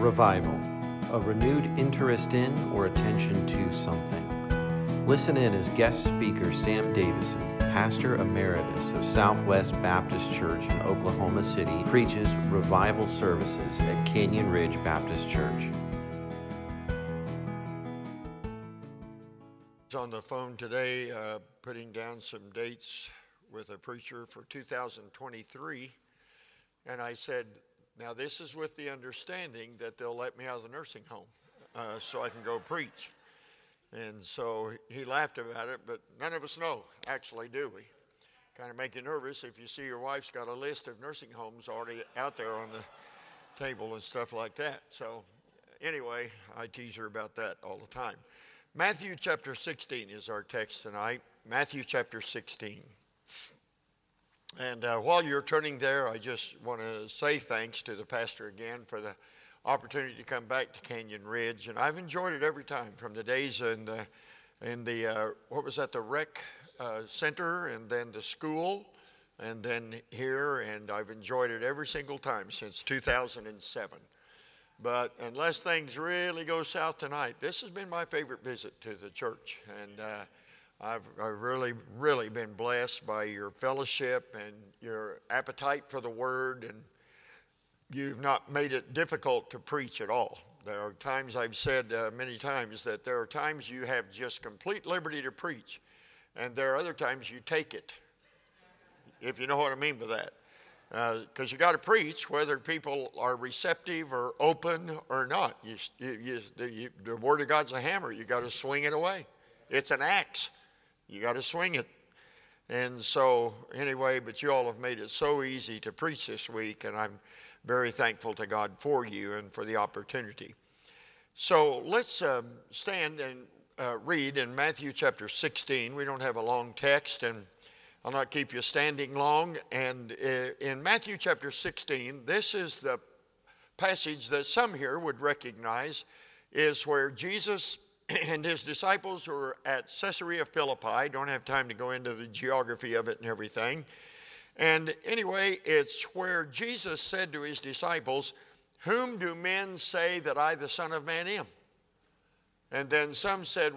Revival, a renewed interest in or attention to something. Listen in as guest speaker Sam Davison, Pastor Emeritus of Southwest Baptist Church in Oklahoma City, preaches revival services at Canyon Ridge Baptist Church. On the phone today, putting down some dates with a preacher for 2023, and I said, now this is with the understanding that they'll let me out of the nursing home so I can go preach. And so he laughed about it, but none of us know, actually, do we? Kind of make you nervous if you see your wife's got a list of nursing homes already out there on the table and stuff like that. So anyway, I tease her about that all the time. Matthew chapter 16 is our text tonight. Matthew chapter 16. And while you're turning there, I just want to say thanks to the pastor again for the opportunity to come back to Canyon Ridge. And I've enjoyed it every time, from the days in the what was that, the rec center, and then the school, and then here. And I've enjoyed it every single time since 2007. But unless things really go south tonight, this has been my favorite visit to the church. And I've really been blessed by your fellowship and your appetite for the Word, and you've not made it difficult to preach at all. There are times, I've said many times, that there are times you have just complete liberty to preach, and there are other times you take it, if you know what I mean by that. Because you got to preach whether people are receptive or open or not. The Word of God's a hammer. You got to swing it away. It's an axe. You got to swing it. And so anyway, but you all have made it so easy to preach this week, and I'm very thankful to God for you and for the opportunity. So let's stand and read in Matthew chapter 16. We don't have a long text, and I'll not keep you standing long. And in Matthew chapter 16, this is the passage that some here would recognize, is where Jesus and his disciples were at Caesarea Philippi. Don't have time to go into the geography of it and everything. And anyway, it's where Jesus said to his disciples, "Whom do men say that I, the Son of Man, am?" And then some said,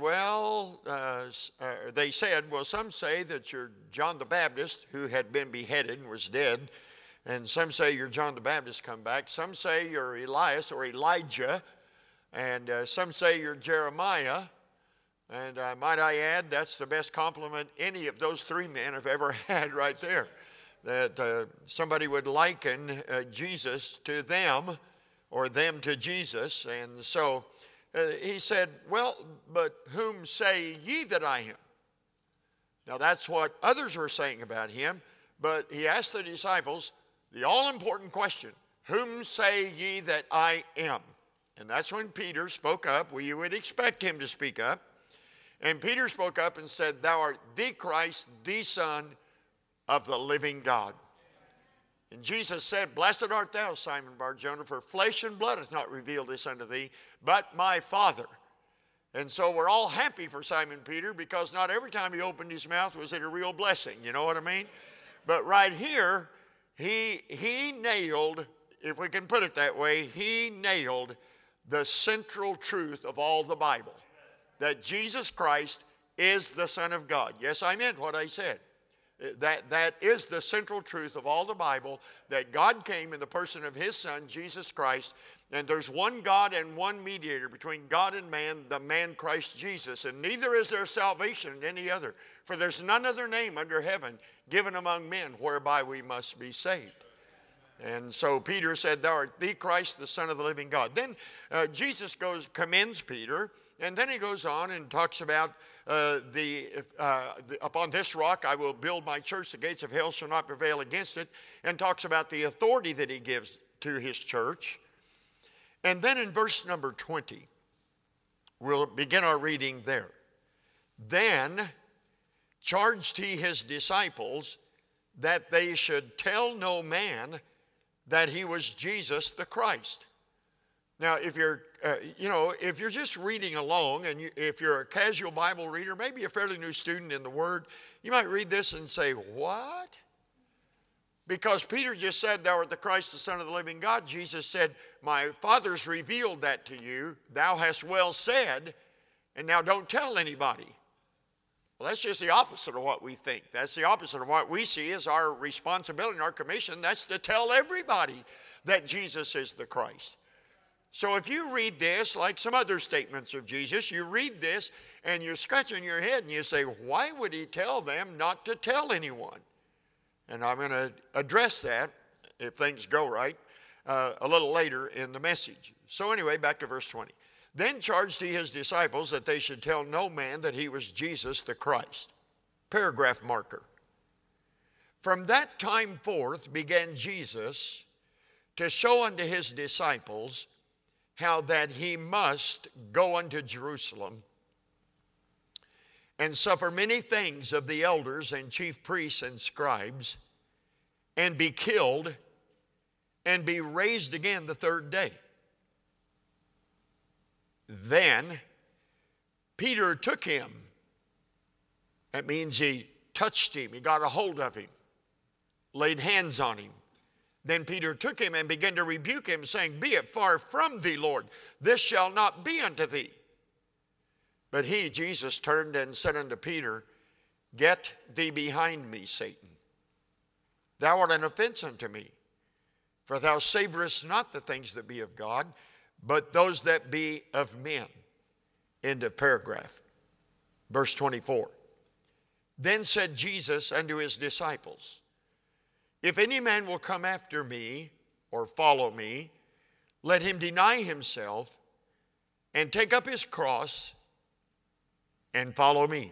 some say that you're John the Baptist, who had been beheaded and was dead. And some say you're John the Baptist come back. Some say you're Elias or Elijah. And some say you're Jeremiah. And might I add, that's the best compliment any of those three men have ever had right there. That somebody would liken Jesus to them, or them to Jesus. And so he said, well, but whom say ye that I am? Now that's what others were saying about him, but he asked the disciples the all-important question, whom say ye that I am? And that's when Peter spoke up. Well, you would expect him to speak up. And Peter spoke up and said, "Thou art the Christ, the Son of the living God." And Jesus said, "Blessed art thou, Simon Bar-Jonah, for flesh and blood hath not revealed this unto thee, but my Father." And so we're all happy for Simon Peter, because not every time he opened his mouth was it a real blessing. You know what I mean? But right here, he nailed, if we can put it that way, he nailed the central truth of all the Bible, that Jesus Christ is the Son of God. Yes, I meant what I said. That is the central truth of all the Bible, that God came in the person of his Son, Jesus Christ, and there's one God and one mediator between God and man, the man Christ Jesus, and neither is there salvation in any other, for there's none other name under heaven given among men whereby we must be saved. And so Peter said, "Thou art the Christ, the Son of the living God." Then Jesus commends Peter, and then he goes on and talks about upon this rock I will build my church, the gates of hell shall not prevail against it, and talks about the authority that he gives to his church. And then in verse number 20, we'll begin our reading there. "Then charged he his disciples that they should tell no man that he was Jesus the Christ." Now, if you're just reading along, and if you're a casual Bible reader, maybe a fairly new student in the Word, you might read this and say, "What? Because Peter just said, thou art the Christ, the Son of the living God. Jesus said, my Father's revealed that to you. Thou hast well said, and now don't tell anybody. Well, that's just the opposite of what we think. That's the opposite of what we see as our responsibility and our commission. That's to tell everybody that Jesus is the Christ. So if you read this, like some other statements of Jesus, you read this and you're scratching your head and you say, why would he tell them not to tell anyone? And I'm going to address that, if things go right, a little later in the message. So anyway, back to verse 20. Then charged he his disciples that they should tell no man that he was Jesus the Christ. Paragraph marker. From that time forth began Jesus to show unto his disciples how that he must go unto Jerusalem and suffer many things of the elders and chief priests and scribes, and be killed, and be raised again the third day. Then Peter took him. That means he touched him, he got a hold of him, laid hands on him. Then Peter took him and began to rebuke him, saying, be it far from thee, Lord, this shall not be unto thee. But he, Jesus, turned and said unto Peter, get thee behind me, Satan. Thou art an offense unto me, for thou savorest not the things that be of God, but those that be of men. End of paragraph. Verse 24. Then said Jesus unto his disciples, if any man will come after me, or follow me, let him deny himself, and take up his cross, and follow me.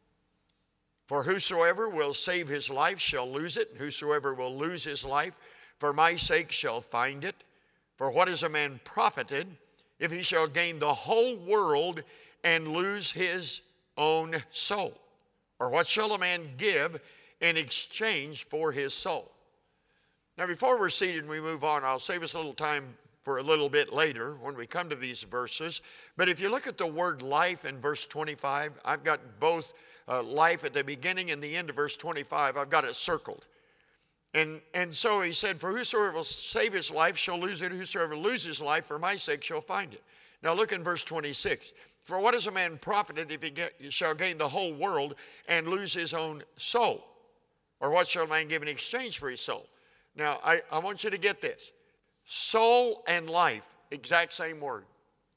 For whosoever will save his life shall lose it, and whosoever will lose his life for my sake shall find it. For what is a man profited if he shall gain the whole world and lose his own soul? Or what shall a man give in exchange for his soul? Now, before we're seated and we move on, I'll save us a little time for a little bit later when we come to these verses. But if you look at the word life in verse 25, I've got both life at the beginning and the end of verse 25. I've got it circled. And so he said, for whosoever will save his life shall lose it. Whosoever loses life for my sake shall find it. Now look in verse 26. For what is a man profited if he shall gain the whole world and lose his own soul? Or what shall a man give in exchange for his soul? Now, I want you to get this. Soul and life, exact same word.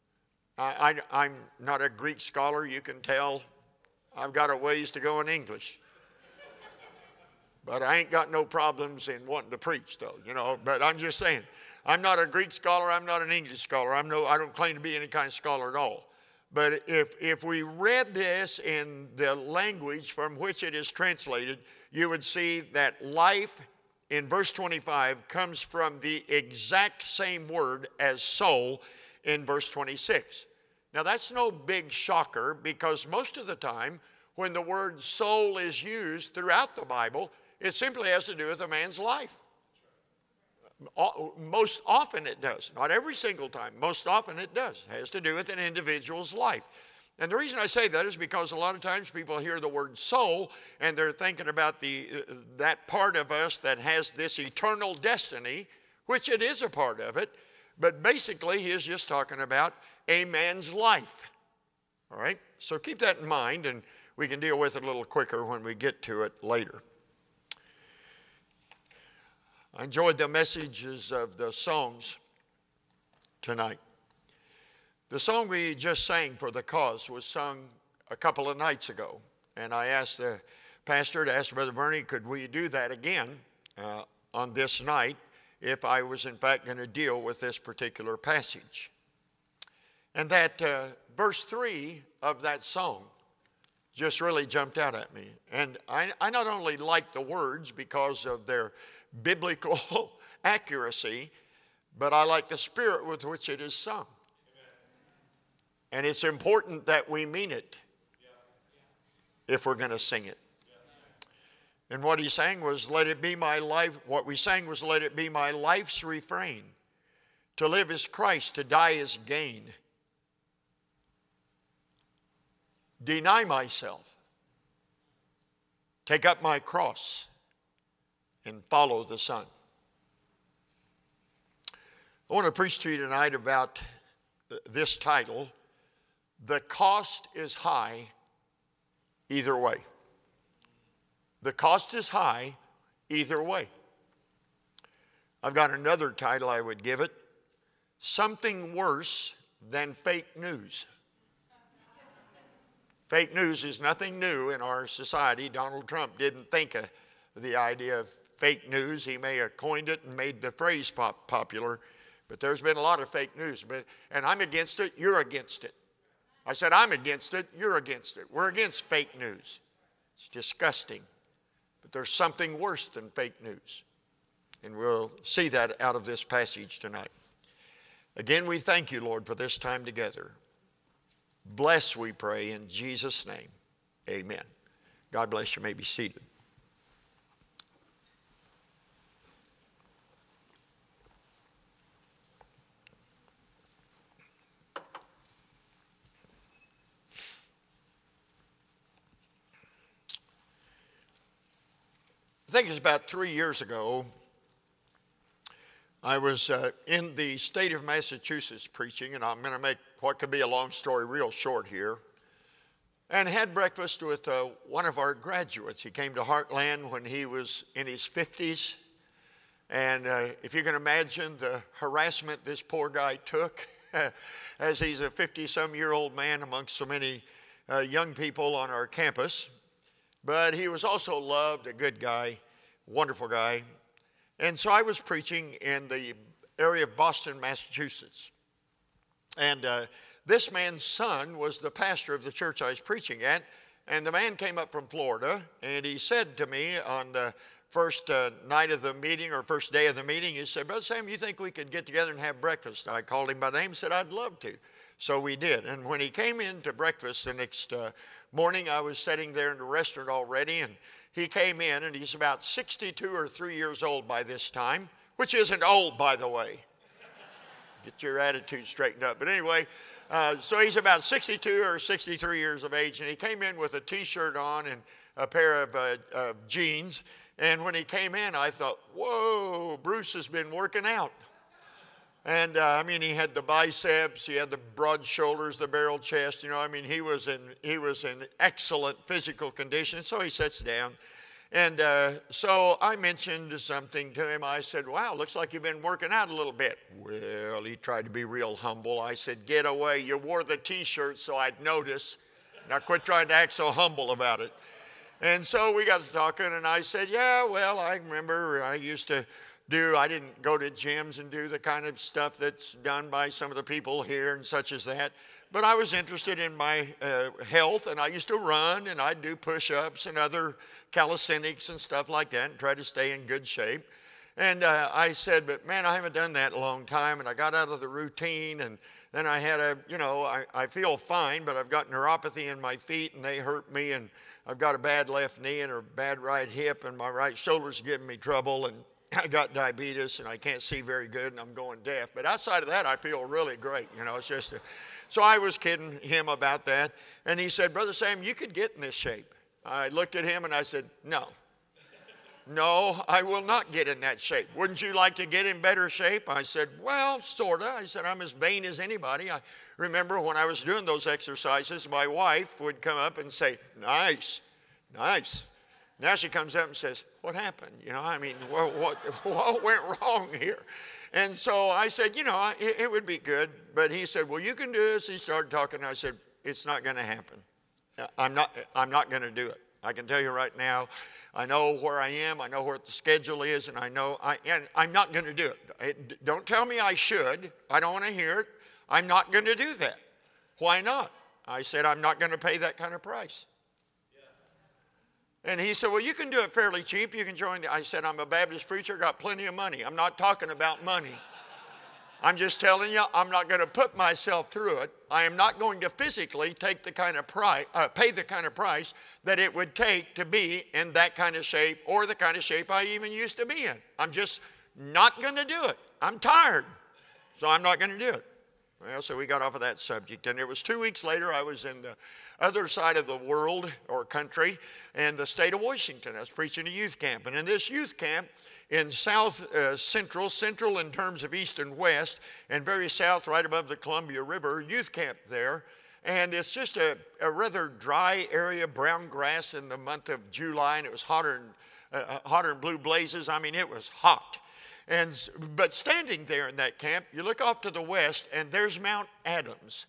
I'm not a Greek scholar, you can tell. I've got a ways to go in English. But I ain't got no problems in wanting to preach, though, But I'm just saying, I'm not a Greek scholar, I'm not an English scholar. I don't claim to be any kind of scholar at all. But if we read this in the language from which it is translated, you would see that life in verse 25 comes from the exact same word as soul in verse 26. Now that's no big shocker, because most of the time when the word soul is used throughout the Bible, it simply has to do with a man's life. Most often it does. Not every single time. Most often it does. It has to do with an individual's life. And the reason I say that is because a lot of times people hear the word soul and they're thinking about that part of us that has this eternal destiny, which it is a part of it, but basically he is just talking about a man's life. All right? So keep that in mind, and we can deal with it a little quicker when we get to it later. I enjoyed the messages of the songs tonight. The song we just sang for the cause was sung a couple of nights ago. And I asked the pastor to ask Brother Bernie, could we do that again on this night if I was in fact going to deal with this particular passage. And that verse 3 of that song just really jumped out at me. And I not only like the words because of their biblical accuracy, but I like the spirit with which it is sung. And it's important that we mean it if we're going to sing it. And what he sang was, let it be my life. What we sang was, let it be my life's refrain. To live is Christ, to die is gain. Deny myself. Take up my cross and follow the Son. I want to preach to you tonight about this title, The Cost is High Either Way. The cost is high either way. I've got another title I would give it, Something Worse Than Fake News. Fake news is nothing new in our society. Donald Trump didn't think of the idea of fake news. He may have coined it and made the phrase popular, but there's been a lot of fake news. And I'm against it, you're against it. I said, I'm against it, you're against it. We're against fake news. It's disgusting. But there's something worse than fake news. And we'll see that out of this passage tonight. Again, we thank you, Lord, for this time together. Bless, we pray, in Jesus' name. Amen. God bless you. You may be seated. I think it's about 3 years ago, I was in the state of Massachusetts preaching, and I'm going to make what could be a long story real short here, and had breakfast with one of our graduates. He came to Heartland when he was in his 50s, and if you can imagine the harassment this poor guy took as he's a 50-some-year-old man amongst so many young people on our campus. But he was also loved, a good guy, wonderful guy. And so I was preaching in the area of Boston, Massachusetts. And this man's son was the pastor of the church I was preaching at. And the man came up from Florida, and he said to me on the first night of the meeting, or first day of the meeting, he said, Brother Sam, you think we could get together and have breakfast? I called him by name and said, I'd love to. So we did. And when he came in to breakfast the next morning, I was sitting there in the restaurant already, and he came in, and he's about 62 or 3 years old by this time, which isn't old, by the way. Get your attitude straightened up. But anyway, so he's about 62 or 63 years of age, and he came in with a T-shirt on and a pair of jeans. And when he came in, I thought, whoa, Bruce has been working out. And I mean, he had the biceps, he had the broad shoulders, the barrel chest. You know, I mean, he was in excellent physical condition. So he sits down, and so I mentioned something to him. I said, "Wow, looks like you've been working out a little bit." Well, he tried to be real humble. I said, "Get away! You wore the T-shirt so I'd notice. Now quit trying to act so humble about it." And so we got to talking, and I said, "Yeah, well, I remember I used to." I didn't go to gyms and do the kind of stuff that's done by some of the people here and such as that. But I was interested in my health, and I used to run, and I'd do push-ups and other calisthenics and stuff like that and try to stay in good shape. And I said, but man, I haven't done that in a long time, and I got out of the routine, and then I had I feel fine, but I've got neuropathy in my feet, and they hurt me, and I've got a bad left knee and a bad right hip, and my right shoulder's giving me trouble, and I got diabetes, and I can't see very good, and I'm going deaf. But outside of that, I feel really great. You know, it's just so I was kidding him about that. And he said, Brother Sam, you could get in this shape. I looked at him, and I said, no, I will not get in that shape. Wouldn't you like to get in better shape? I said, well, sort of. I said, I'm as vain as anybody. I remember when I was doing those exercises, my wife would come up and say, nice. Now she comes up and says, what happened? You know, I mean, what went wrong here? And so I said, it would be good. But he said, well, you can do this. He started talking. I said, it's not going to happen. I'm not going to do it. I can tell you right now, I know where I am. I know what the schedule is, and I'm not going to do it. Don't tell me I should. I don't want to hear it. I'm not going to do that. Why not? I said, I'm not going to pay that kind of price. And he said, well, you can do it fairly cheap. You can join. I said, I'm a Baptist preacher, got plenty of money. I'm not talking about money. I'm just telling you, I'm not going to put myself through it. I am not going to physically take the kind of pay the kind of price that it would take to be in that kind of shape, or the kind of shape I even used to be in. I'm just not going to do it. I'm tired, so I'm not going to do it. Well, so we got off of that subject. And it was 2 weeks later, I was in the other side of the world or country in the state of Washington. I was preaching a youth camp. And in this youth camp in central in terms of east and west, and very south right above the Columbia River, youth camp there. And it's just a rather dry area, brown grass in the month of July, and it was hotter than blue blazes. I mean, it was hot. But standing there in that camp, you look off to the west, and there's Mount Adams,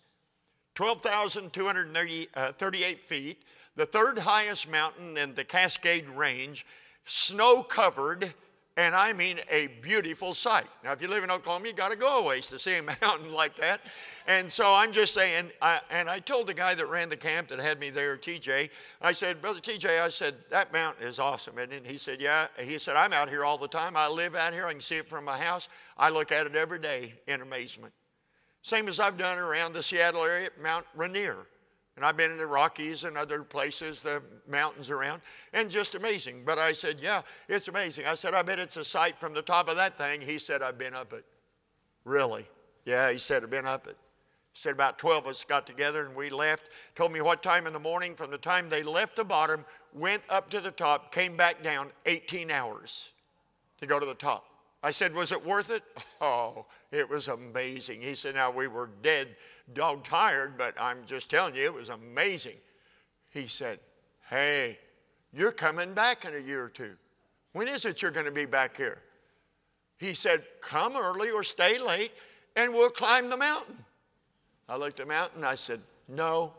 12,238 feet, the third highest mountain in the Cascade Range, snow-covered, and I mean a beautiful sight. Now, if you live in Oklahoma, you got to go a ways to see a mountain like that. And so I'm just saying, and I told the guy that ran the camp that had me there, TJ, I said, Brother TJ, I said, that mountain is awesome. And he said, yeah. He said, I'm out here all the time. I live out here. I can see it from my house. I look at it every day in amazement. Same as I've done around the Seattle area at Mount Rainier. And I've been in the Rockies and other places, the mountains around, and just amazing. But I said, yeah, it's amazing. I said, I bet it's a sight from the top of that thing. He said, I've been up it. Really? Yeah, he said, I've been up it. He said, about 12 of us got together and we left. Told me what time in the morning. From the time they left the bottom, went up to the top, came back down 18 hours to go to the top. I said, was it worth it? Oh, it was amazing. He said, now we were dead, dog tired, but I'm just telling you, it was amazing. He said, hey, you're coming back in a year or two. When is it you're going to be back here? He said, come early or stay late and we'll climb the mountain. I looked at the mountain. I said, no.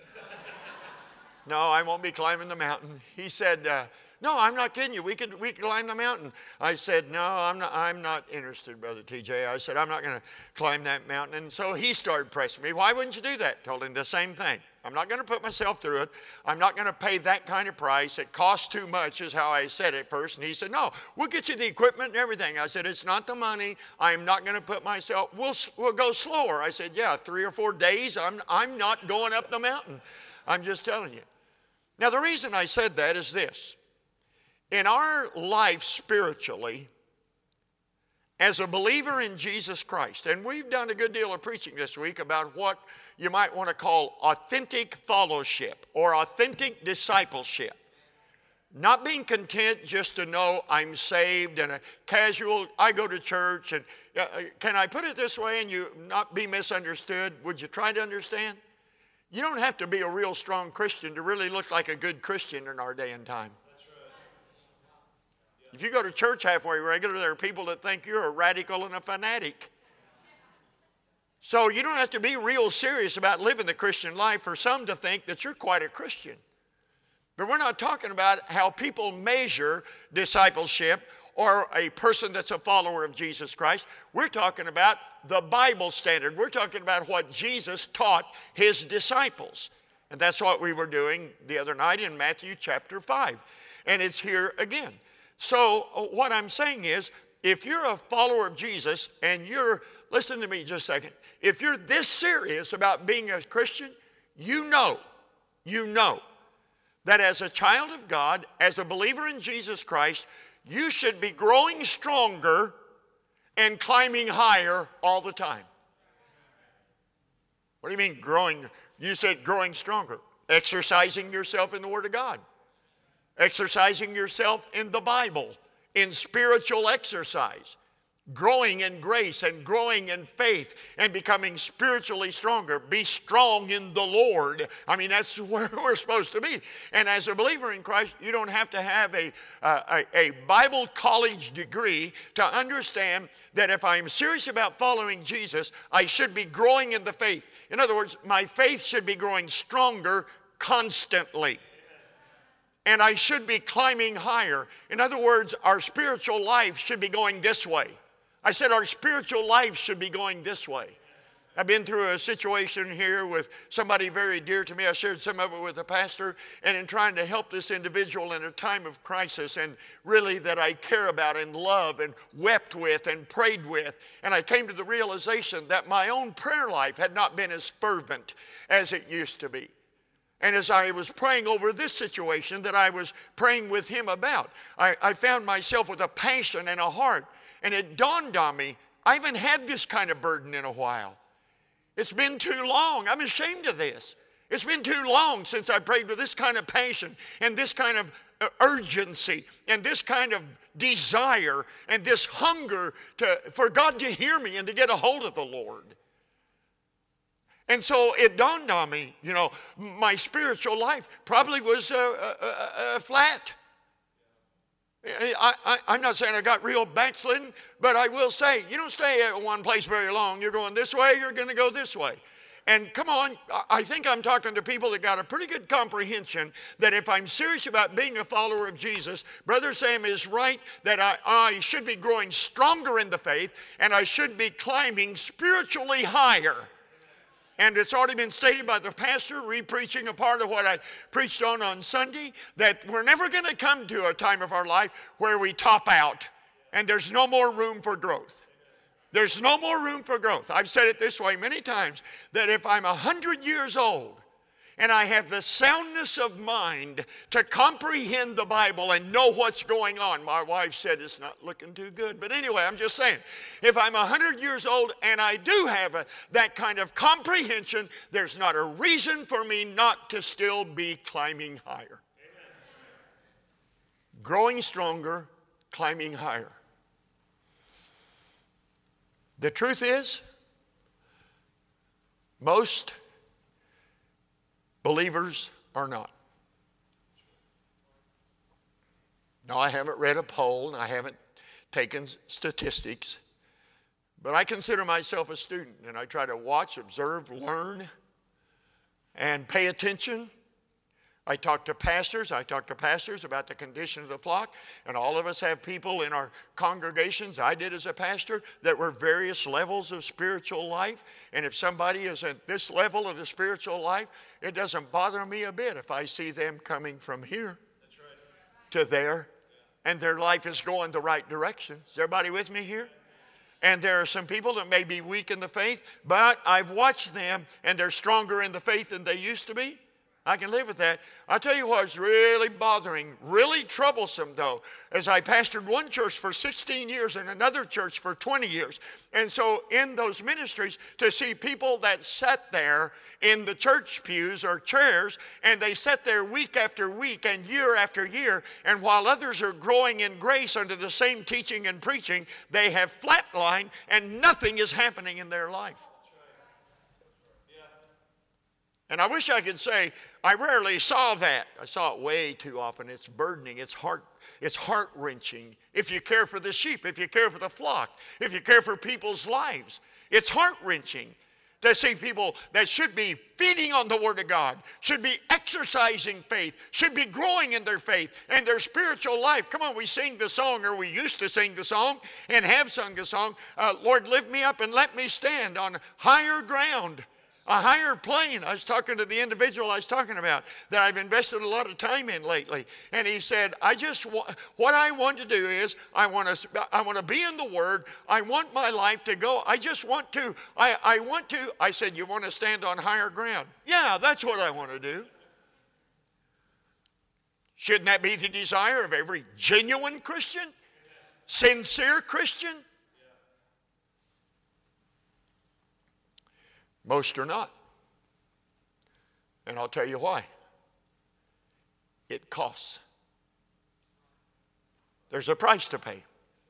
No, I won't be climbing the mountain. He said, no, I'm not kidding you. We could climb the mountain. I said, no, I'm not interested, Brother TJ. I said, I'm not going to climb that mountain. And so he started pressing me. Why wouldn't you do that? Told him the same thing. I'm not going to put myself through it. I'm not going to pay that kind of price. It costs too much is how I said it first. And he said, no, we'll get you the equipment and everything. I said, it's not the money. I'm not going to put myself, we'll go slower. I said, yeah, 3 or 4 days. I'm not going up the mountain. I'm just telling you. Now, the reason I said that is this. In our life spiritually, as a believer in Jesus Christ, and we've done a good deal of preaching this week about what you might want to call authentic fellowship or authentic discipleship. Not being content just to know I'm saved and a casual, I go to church, and can I put it this way and you not be misunderstood? Would you try to understand? You don't have to be a real strong Christian to really look like a good Christian in our day and time. If you go to church halfway regular, there are people that think you're a radical and a fanatic. So you don't have to be real serious about living the Christian life for some to think that you're quite a Christian. But we're not talking about how people measure discipleship or a person that's a follower of Jesus Christ. We're talking about the Bible standard. We're talking about what Jesus taught his disciples. And that's what we were doing the other night in Matthew chapter 5. And it's here again. So what I'm saying is, if you're a follower of Jesus and listen to me just a second, if you're this serious about being a Christian, you know that as a child of God, as a believer in Jesus Christ, you should be growing stronger and climbing higher all the time. What do you mean growing? You said growing stronger. Exercising yourself in the Word of God. Exercising yourself in the Bible, in spiritual exercise, growing in grace and growing in faith and becoming spiritually stronger. Be strong in the Lord. I mean, that's where we're supposed to be. And as a believer in Christ, you don't have to have a Bible college degree to understand that if I'm serious about following Jesus, I should be growing in the faith. In other words, my faith should be growing stronger constantly. And I should be climbing higher. In other words, our spiritual life should be going this way. I said our spiritual life should be going this way. I've been through a situation here with somebody very dear to me. I shared some of it with the pastor. And in trying to help this individual in a time of crisis and really that I care about and love and wept with and prayed with. And I came to the realization that my own prayer life had not been as fervent as it used to be. And as I was praying over this situation that I was praying with him about, I found myself with a passion and a heart. And it dawned on me, I haven't had this kind of burden in a while. It's been too long. I'm ashamed of this. It's been too long since I prayed with this kind of passion and this kind of urgency and this kind of desire and this hunger for God to hear me and to get a hold of the Lord. And so it dawned on me, my spiritual life probably was flat. I'm not saying I got real backslidden, but I will say, you don't stay at one place very long. You're going this way, you're going to go this way. And come on, I think I'm talking to people that got a pretty good comprehension that if I'm serious about being a follower of Jesus, Brother Sam is right that I should be growing stronger in the faith and I should be climbing spiritually higher. And it's already been stated by the pastor, re-preaching a part of what I preached on Sunday, that we're never going to come to a time of our life where we top out and there's no more room for growth. There's no more room for growth. I've said it this way many times, that if I'm 100 years old and I have the soundness of mind to comprehend the Bible and know what's going on, my wife said it's not looking too good, but anyway, I'm just saying, if I'm 100 years old and I do have that kind of comprehension, there's not a reason for me not to still be climbing higher. Amen. Growing stronger, climbing higher. The truth is, most believers are not. Now, I haven't read a poll, and I haven't taken statistics, but I consider myself a student, and I try to watch, observe, learn, and pay attention. I talk to pastors about the condition of the flock, and all of us have people in our congregations, I did as a pastor, that were various levels of spiritual life. And if somebody is at this level of the spiritual life, it doesn't bother me a bit if I see them coming from here to there, and their life is going the right direction. Is everybody with me here? And there are some people that may be weak in the faith, but I've watched them, and they're stronger in the faith than they used to be. I can live with that. I'll tell you what's really bothering, really troublesome though, as I pastored one church for 16 years and another church for 20 years. And so in those ministries, to see people that sat there in the church pews or chairs, and they sat there week after week and year after year, and while others are growing in grace under the same teaching and preaching, they have flatlined and nothing is happening in their life. And I wish I could say, I rarely saw that. I saw it way too often. It's burdening. It's heart-wrenching. If you care for the sheep, if you care for the flock, if you care for people's lives, it's heart-wrenching to see people that should be feeding on the Word of God, should be exercising faith, should be growing in their faith and their spiritual life. Come on, we sing the song, or we used to sing the song and have sung the song, Lord, lift me up and let me stand on higher ground. A higher plane. I was talking to the individual I was talking about that I've invested a lot of time in lately. And he said, what I want to do is I want to be in the Word. I want my life to go. I said, you want to stand on higher ground? Yeah, that's what I want to do. Shouldn't that be the desire of every genuine Christian? Sincere Christian? Most are not. And I'll tell you why. It costs. There's a price to pay.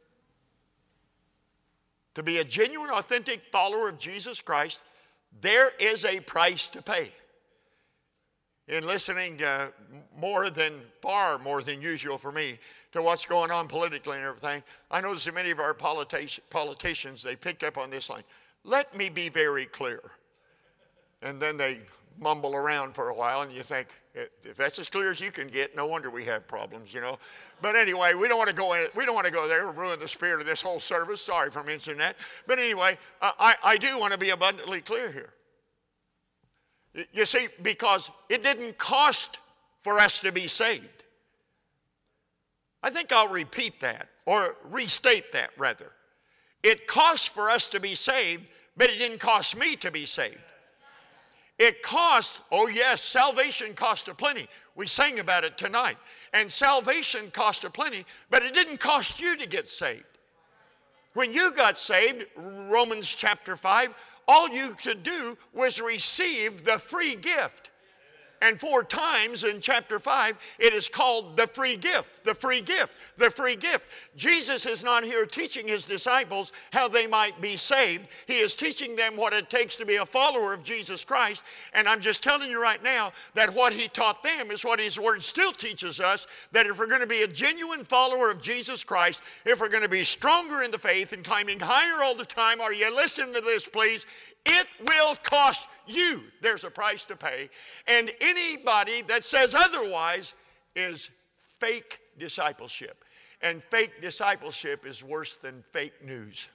To be a genuine, authentic follower of Jesus Christ, there is a price to pay. In listening to far more than usual for me, to what's going on politically and everything, I notice that many of our politicians, they picked up on this line. Let me be very clear. And then they mumble around for a while, and you think, if that's as clear as you can get, no wonder we have problems, But anyway, we don't want to go there and ruin the spirit of this whole service. Sorry for mentioning that. But anyway, I do want to be abundantly clear here. You see, because it didn't cost for us to be saved. I think I'll repeat that, or restate that rather. It cost for us to be saved, but it didn't cost me to be saved. It cost, oh yes, salvation cost a plenty. We sang about it tonight. And salvation cost a plenty, but it didn't cost you to get saved. When you got saved, Romans chapter 5, all you could do was receive the free gift. And 4 times in chapter 5, it is called the free gift, the free gift, the free gift. Jesus is not here teaching his disciples how they might be saved. He is teaching them what it takes to be a follower of Jesus Christ. And I'm just telling you right now that what he taught them is what his word still teaches us, that if we're going to be a genuine follower of Jesus Christ, if we're going to be stronger in the faith and climbing higher all the time, are you listening to this, please? It will cost you. There's a price to pay. And anybody that says otherwise is fake discipleship. And fake discipleship is worse than fake news.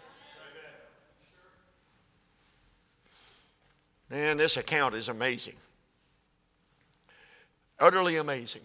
Man, this account is amazing. Utterly amazing.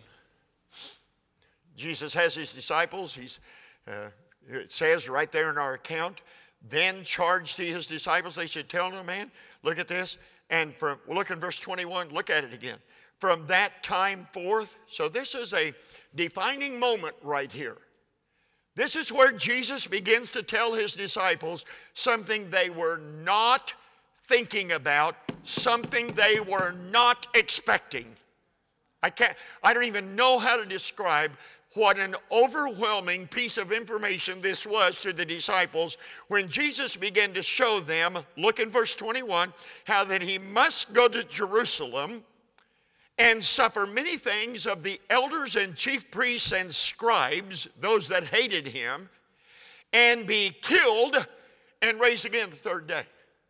Jesus has his disciples. It says right there in our account, then charged he his disciples, they should tell no man. Look at this. And look in verse 21, look at it again. From that time forth, so this is a defining moment right here. This is where Jesus begins to tell his disciples something they were not thinking about, something they were not expecting. I don't even know how to describe what an overwhelming piece of information this was to the disciples when Jesus began to show them, look in verse 21, how that he must go to Jerusalem and suffer many things of the elders and chief priests and scribes, those that hated him, and be killed and raised again the 3rd day.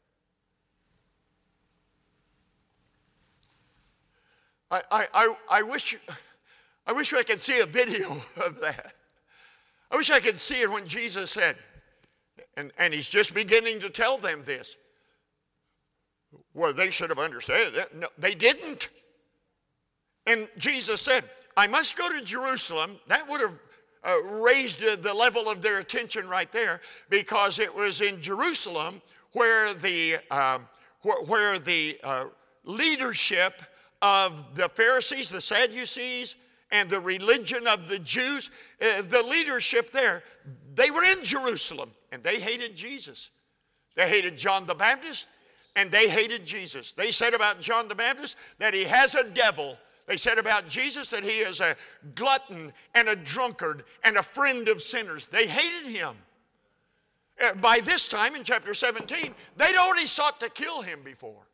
I wish I could see a video of that. I wish I could see it when Jesus said, and he's just beginning to tell them this. Well, they should have understood it. No, they didn't. And Jesus said, I must go to Jerusalem. That would have raised the level of their attention right there, because it was in Jerusalem where the leadership of the Pharisees, the Sadducees, and the religion of the Jews, the leadership there, they were in Jerusalem, and they hated Jesus. They hated John the Baptist, and they hated Jesus. They said about John the Baptist that he has a devil. They said about Jesus that he is a glutton and a drunkard and a friend of sinners. They hated him. By this time, in chapter 17, they'd already sought to kill him before.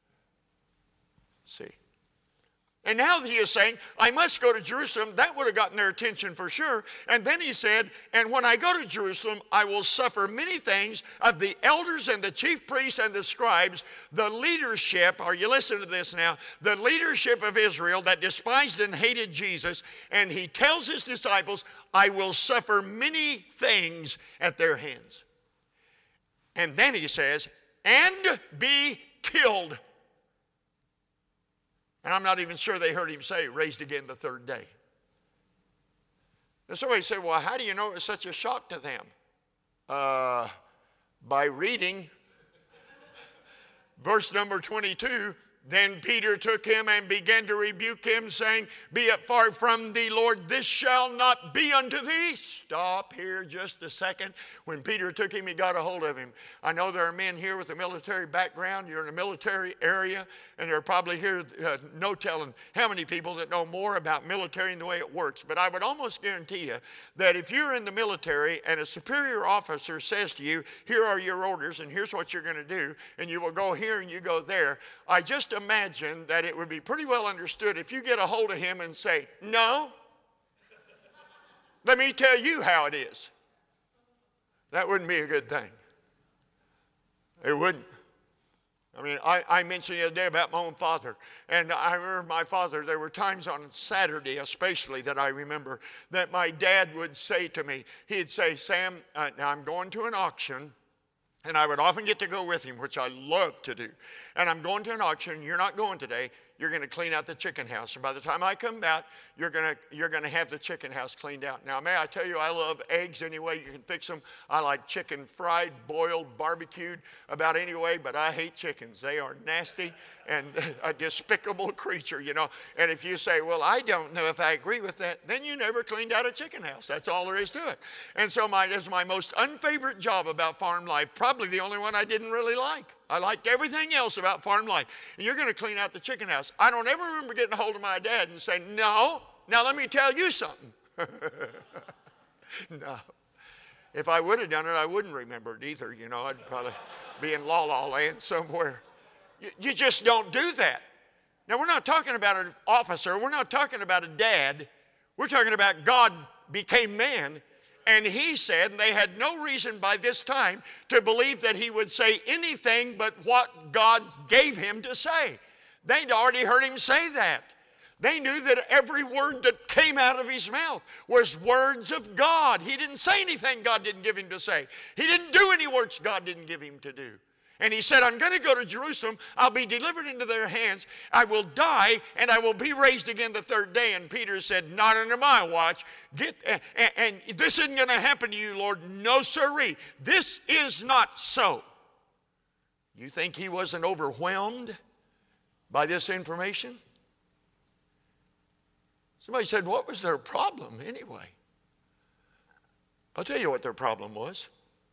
See? And now he is saying, I must go to Jerusalem. That would have gotten their attention for sure. And then he said, and when I go to Jerusalem, I will suffer many things of the elders and the chief priests and the scribes, the leadership, are you listening to this now? The leadership of Israel that despised and hated Jesus. And he tells his disciples, I will suffer many things at their hands. And then he says, and be killed. And I'm not even sure they heard him say, raised again the 3rd day. And somebody said, well, how do you know it was such a shock to them? By reading verse number 22. Then Peter took him and began to rebuke him, saying, be it far from thee, Lord, this shall not be unto thee. Stop here just a second. When Peter took him, he got a hold of him. I know there are men here with a military background. You're in a military area, and there are probably here no telling how many people that know more about military and the way it works. But I would almost guarantee you that if you're in the military and a superior officer says to you, here are your orders and here's what you're going to do, and you will go here and you go there, I just imagine that it would be pretty well understood if you get a hold of him and say, no, let me tell you how it is. That wouldn't be a good thing. It wouldn't. I mean, I mentioned the other day about my own father. And I remember my father, there were times on Saturday especially that I remember that my dad would say to me, he'd say, Sam, now I'm going to an auction. And I would often get to go with him, which I love to do. And I'm going to an auction. You're not going today. You're going to clean out the chicken house. And by the time I come back, you're going to have the chicken house cleaned out. Now, may I tell you, I love eggs any way you can fix them. I like chicken fried, boiled, barbecued, about any way, but I hate chickens. They are nasty and a despicable creature, you know. And if you say, well, I don't know if I agree with that, then you never cleaned out a chicken house. That's all there is to it. And so this is my most unfavorite job about farm life, probably the only one I didn't really like. I liked everything else about farm life. And you're going to clean out the chicken house. I don't ever remember getting a hold of my dad and saying, no, now let me tell you something. No. If I would have done it, I wouldn't remember it either. You know, I'd probably be in La La Land somewhere. You just don't do that. Now, we're not talking about an officer. We're not talking about a dad. We're talking about God became man. And he said, and they had no reason by this time to believe that he would say anything but what God gave him to say. They'd already heard him say that. They knew that every word that came out of his mouth was words of God. He didn't say anything God didn't give him to say. He didn't do any works God didn't give him to do. And he said, I'm going to go to Jerusalem. I'll be delivered into their hands. I will die, and I will be raised again the third day. And Peter said, not under my watch. And this isn't going to happen to you, Lord. No, sirree. This is not so. You think he wasn't overwhelmed by this information? Somebody said, what was their problem anyway? I'll tell you what their problem was.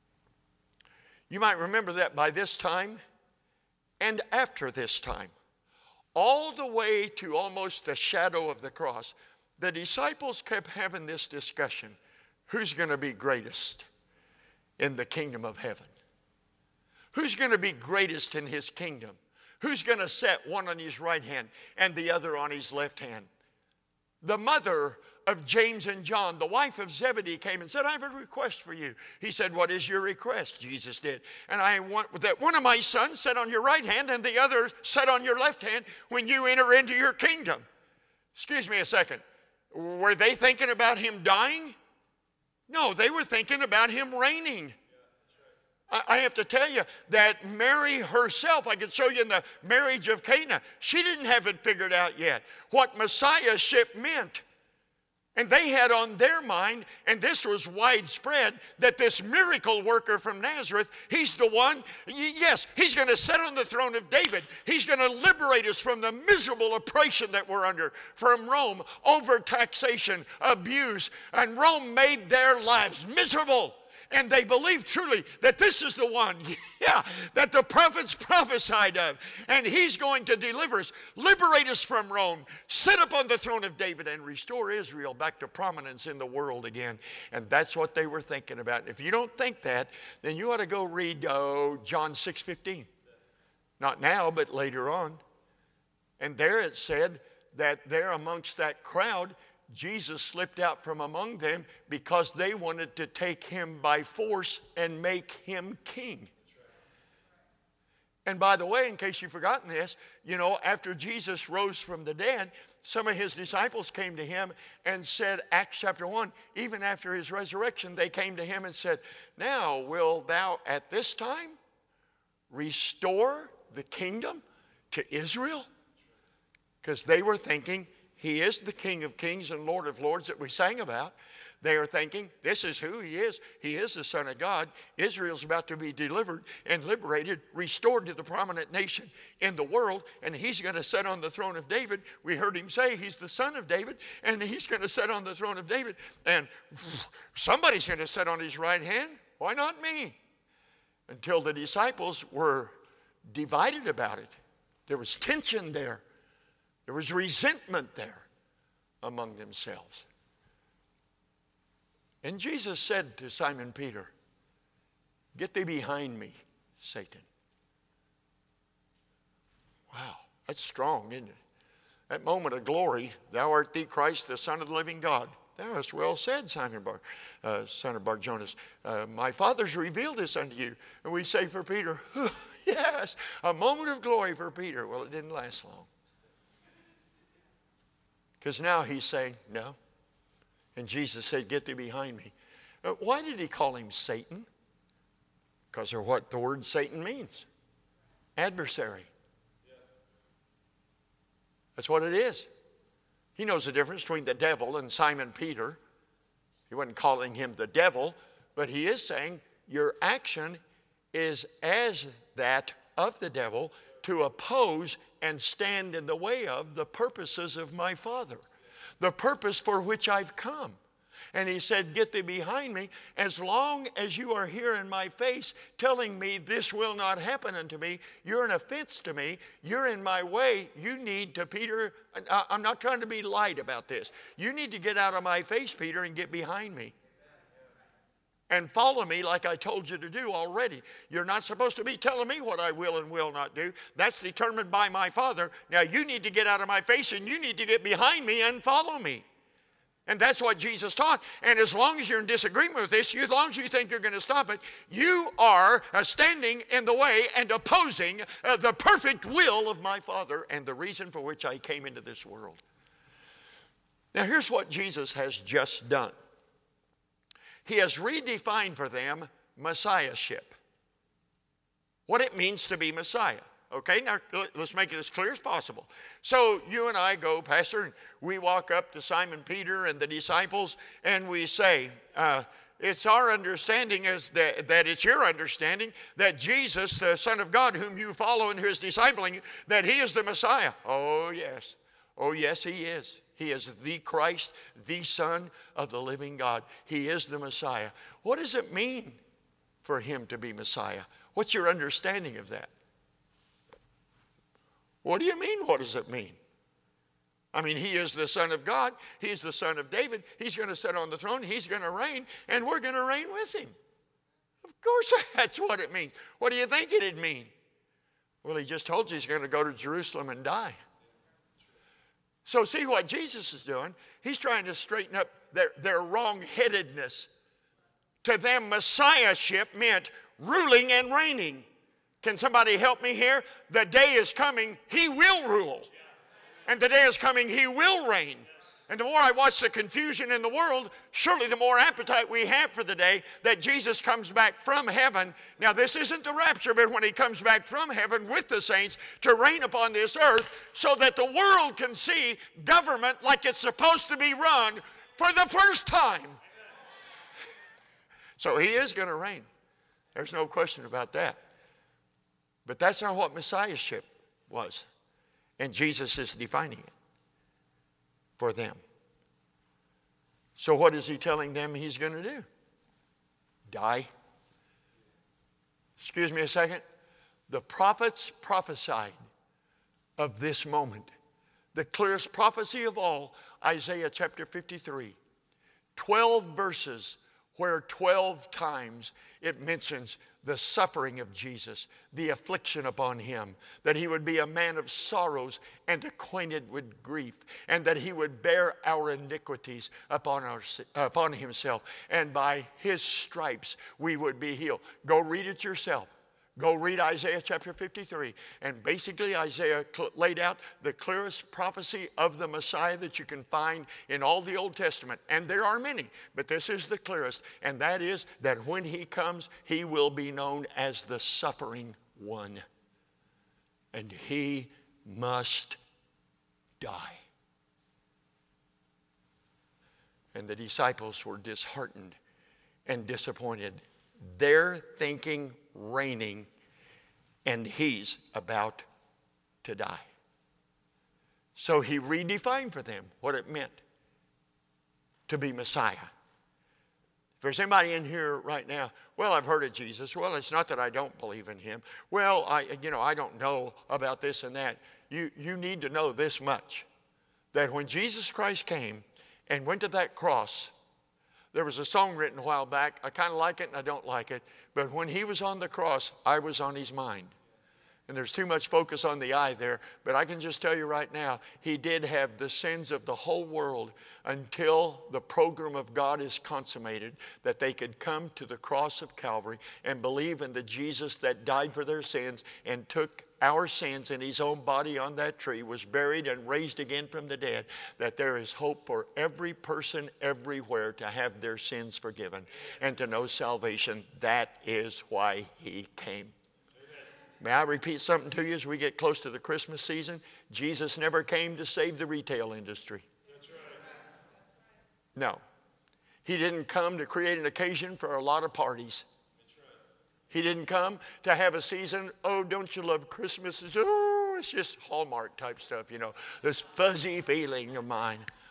You might remember that by this time and after this time, all the way to almost the shadow of the cross, the disciples kept having this discussion. Who's going to be greatest in the kingdom of heaven? Who's going to be greatest in his kingdom? Who's going to set one on his right hand and the other on his left hand? The mother of James and John, the wife of Zebedee, came and said, I have a request for you. He said, what is your request? Jesus did. And I want that one of my sons set on your right hand and the other set on your left hand when you enter into your kingdom. Excuse me a second. Were they thinking about him dying? No, they were thinking about him reigning. I have to tell you that Mary herself, I could show you in the marriage of Cana, she didn't have it figured out yet, what messiahship meant. And they had on their mind, and this was widespread, that this miracle worker from Nazareth, he's the one, yes, he's going to sit on the throne of David. He's going to liberate us from the miserable oppression that we're under from Rome, over taxation, abuse, and Rome made their lives miserable. And they believe truly that this is the one, that the prophets prophesied of. And he's going to deliver us, liberate us from Rome, sit upon the throne of David, and restore Israel back to prominence in the world again. And that's what they were thinking about. If you don't think that, then you ought to go read John 6:15. Not now, but later on. And there it said that there amongst that crowd, Jesus slipped out from among them because they wanted to take him by force and make him king. And by the way, in case you've forgotten this, after Jesus rose from the dead, some of his disciples came to him and said, Acts chapter 1, even after his resurrection, they came to him and said, now will thou at this time restore the kingdom to Israel? Because they were thinking, he is the King of Kings and Lord of Lords that we sang about. They are thinking, this is who he is. He is the Son of God. Israel's about to be delivered and liberated, restored to the prominent nation in the world, and he's going to sit on the throne of David. We heard him say he's the son of David, and he's going to sit on the throne of David, and somebody's going to sit on his right hand. Why not me? Until the disciples were divided about it. There was tension there. There was resentment there among themselves. And Jesus said to Simon Peter, get thee behind me, Satan. Wow, that's strong, isn't it? That moment of glory, thou art the Christ, the Son of the living God. Thou hast well said, Simon son of Bar-Jonas. My Father's revealed this unto you. And we say for Peter, yes, a moment of glory for Peter. Well, it didn't last long. Because now he's saying, no. And Jesus said, get thee behind me. Why did he call him Satan? Because of what the word Satan means. Adversary. That's what it is. He knows the difference between the devil and Simon Peter. He wasn't calling him the devil, but he is saying your action is as that of the devil to oppose and stand in the way of the purposes of my Father, the purpose for which I've come. And he said, get thee behind me. As long as you are here in my face telling me this will not happen unto me, you're an offense to me, you're in my way, you need to, Peter, I'm not trying to be light about this. You need to get out of my face, Peter, and get behind me. And follow me like I told you to do already. You're not supposed to be telling me what I will and will not do. That's determined by my Father. Now you need to get out of my face and you need to get behind me and follow me. And that's what Jesus taught. And as long as you're in disagreement with this, as long as you think you're going to stop it, you are standing in the way and opposing the perfect will of my Father and the reason for which I came into this world. Now here's what Jesus has just done. He has redefined for them messiahship. What it means to be Messiah. Okay, now let's make it as clear as possible. So you and I go, Pastor, and we walk up to Simon Peter and the disciples, and we say, it's our understanding that it's your understanding that Jesus, the Son of God, whom you follow and who is discipling, that he is the Messiah. Oh, yes. Oh, yes, he is. He is the Christ, the Son of the living God. He is the Messiah. What does it mean for him to be Messiah? What's your understanding of that? What do you mean, what does it mean? I mean, he is the Son of God. He's the Son of David. He's going to sit on the throne. He's going to reign, and we're going to reign with him. Of course that's what it means. What do you think it'd mean? Well, he just told you he's going to go to Jerusalem and die. So see what Jesus is doing? He's trying to straighten up their wrong-headedness. To them, messiahship meant ruling and reigning. Can somebody help me here? The day is coming, he will rule. And the day is coming, he will reign. And the more I watch the confusion in the world, surely the more appetite we have for the day that Jesus comes back from heaven. Now this isn't the rapture, but when he comes back from heaven with the saints to reign upon this earth so that the world can see government like it's supposed to be run for the first time. So he is going to reign. There's no question about that. But that's not what messiahship was. And Jesus is defining it for them. So what is he telling them he's going to do? Die. Excuse me a second. The prophets prophesied of this moment. The clearest prophecy of all, Isaiah chapter 53. 12 verses where 12 times it mentions the suffering of Jesus, the affliction upon him, that he would be a man of sorrows and acquainted with grief, and that he would bear our iniquities upon himself, and by his stripes we would be healed. Go read it yourself. Go read Isaiah chapter 53. And basically Isaiah laid out the clearest prophecy of the Messiah that you can find in all the Old Testament. And there are many, but this is the clearest. And that is that when he comes, he will be known as the suffering one. And he must die. And the disciples were disheartened and disappointed. They're thinking reigning, and he's about to die. So he redefined for them what it meant to be Messiah. If there's anybody in here right now, well, I've heard of Jesus. Well, it's not that I don't believe in him. Well, I don't know about this and that. You need to know this much, that when Jesus Christ came and went to that cross, there was a song written a while back. I kind of like it and I don't like it. But when he was on the cross, I was on his mind. And there's too much focus on the I there. But I can just tell you right now, he did have the sins of the whole world until the program of God is consummated, that they could come to the cross of Calvary and believe in the Jesus that died for their sins and took our sins in his own body on that tree, was buried and raised again from the dead, that there is hope for every person everywhere to have their sins forgiven and to know salvation. That is why he came. May I repeat something to you as we get close to the Christmas season? Jesus never came to save the retail industry. That's right. No. He didn't come to create an occasion for a lot of parties. He didn't come to have a season, oh, don't you love Christmas? It's just Hallmark type stuff, this fuzzy feeling of mine.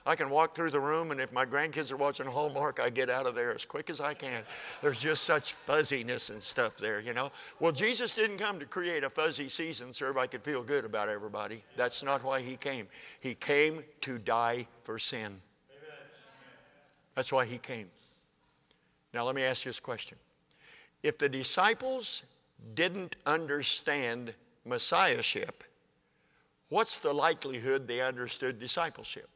I can walk through the room, and if my grandkids are watching Hallmark, I get out of there as quick as I can. There's just such fuzziness and stuff there, you know. Well, Jesus didn't come to create a fuzzy season so everybody could feel good about everybody. That's not why he came. He came to die for sin. That's why he came. Now let me ask you this question. If the disciples didn't understand messiahship, what's the likelihood they understood discipleship?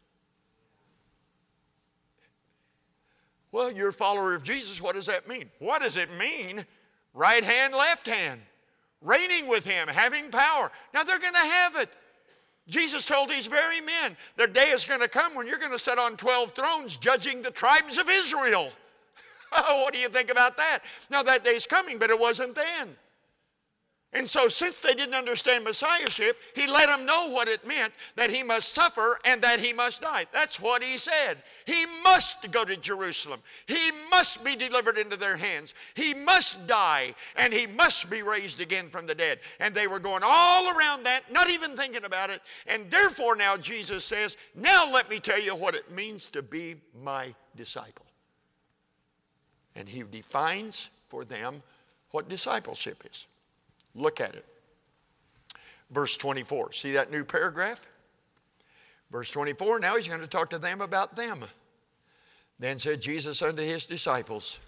Well, you're a follower of Jesus. What does that mean? What does it mean? Right hand, left hand. Reigning with him, having power. Now they're going to have it. Jesus told these very men, their day is going to come when you're going to sit on 12 thrones judging the tribes of Israel. What do you think about that? Now that day's coming, but it wasn't then. And so since they didn't understand messiahship, he let them know what it meant, that he must suffer and that he must die. That's what he said. He must go to Jerusalem. He must be delivered into their hands. He must die, and he must be raised again from the dead. And they were going all around that, not even thinking about it. And therefore now Jesus says, now let me tell you what it means to be my disciple. And he defines for them what discipleship is. Look at it. Verse 24. See that new paragraph? Verse 24, now he's going to talk to them about them. Then said Jesus unto his disciples,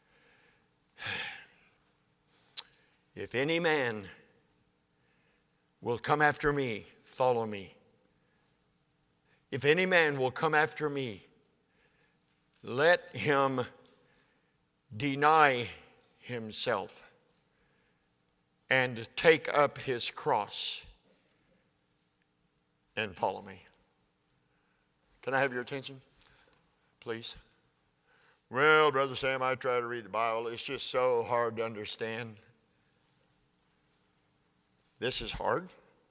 if any man will come after me, follow me. If any man will come after me, let him deny himself and take up his cross and follow me. Can I have your attention, please? Well, Brother Sam, I try to read the Bible. It's just so hard to understand. This is hard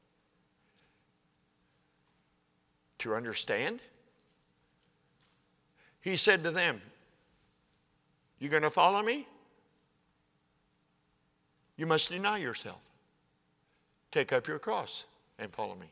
to understand. He said to them, you going to follow me? You must deny yourself. Take up your cross and follow me.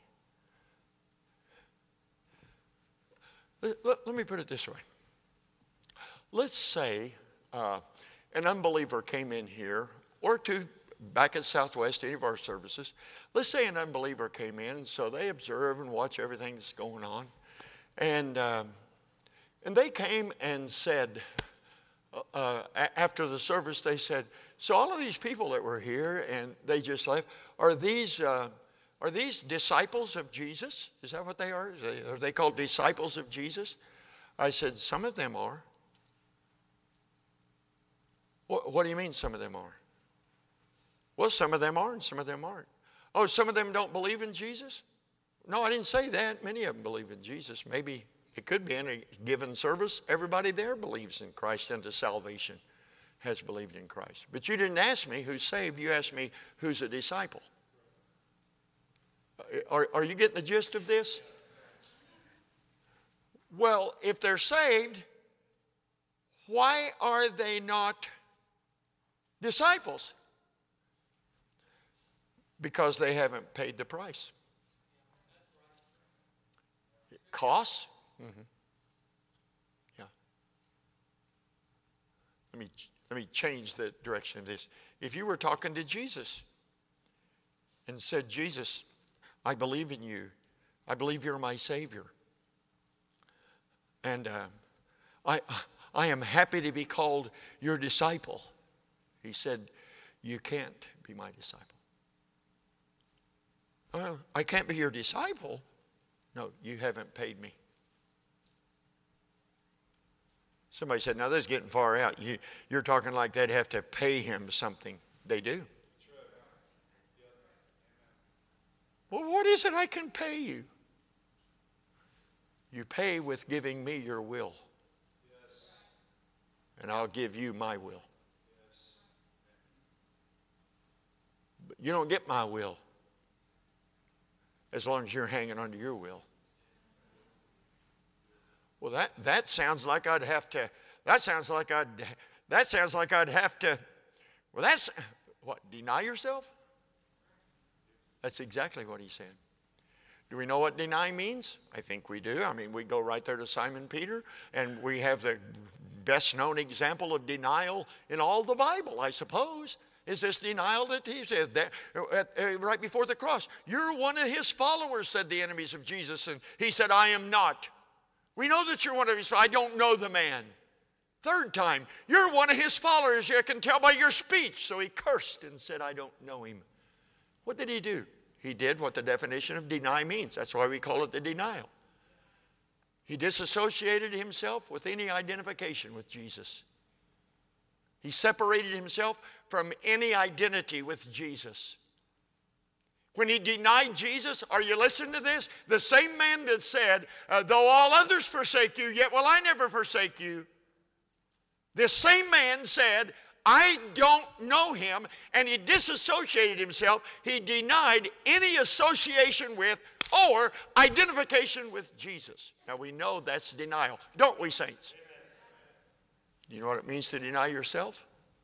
Let me put it this way. Let's say an unbeliever came in here, or back at Southwest, any of our services. Let's say an unbeliever came in, and so they observe and watch everything that's going on. And they came and said, after the service, they said, so all of these people that were here and they just left, are these disciples of Jesus? Is that what they are? Are they called disciples of Jesus? I said, some of them are. What do you mean some of them are? Well, some of them are and some of them aren't. Oh, some of them don't believe in Jesus? No, I didn't say that. Many of them believe in Jesus. Maybe it could be in a given service. Everybody there believes in Christ unto salvation, has believed in Christ. But you didn't ask me who's saved. You asked me who's a disciple. Are you getting the gist of this? Well, if they're saved, why are they not disciples? Because they haven't paid the price. It costs. Mm-hmm. Yeah. Let me change the direction of this. If you were talking to Jesus and said, Jesus, I believe in you. I believe you're my Savior. And I am happy to be called your disciple. He said, you can't be my disciple. I can't be your disciple. No, you haven't paid me. Somebody said, now this is getting far out. You're talking like they'd have to pay him something. They do. Well, what is it I can pay you? You pay with giving me your will. Yes. And I'll give you my will. Yes. But you don't get my will as long as you're hanging onto your will. Well, that sounds like I'd have to, well, that's, what, deny yourself? That's exactly what he said. Do we know what deny means? I think we do. I mean, we go right there to Simon Peter, and we have the best known example of denial in all the Bible, I suppose, is this denial that he said that, right before the cross. You're one of his followers, said the enemies of Jesus, and he said, I am not. We know that you're one of his followers. I don't know the man. Third time, you're one of his followers. I can tell by your speech. So he cursed and said, I don't know him. What did he do? He did what the definition of deny means. That's why we call it the denial. He disassociated himself with any identification with Jesus. He separated himself from any identity with Jesus. When he denied Jesus, are you listening to this? The same man that said, though all others forsake you, yet will I never forsake you. This same man said, I don't know him, and he disassociated himself. He denied any association with or identification with Jesus. Now we know that's denial, don't we, saints? You know what it means to deny yourself?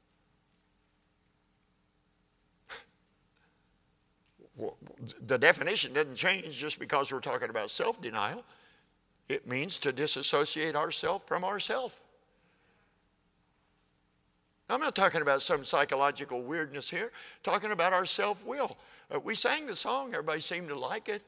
The definition doesn't change just because we're talking about self-denial. It means to disassociate ourselves from ourselves. I'm not talking about some psychological weirdness here. I'm talking about our self-will. We sang the song. Everybody seemed to like it.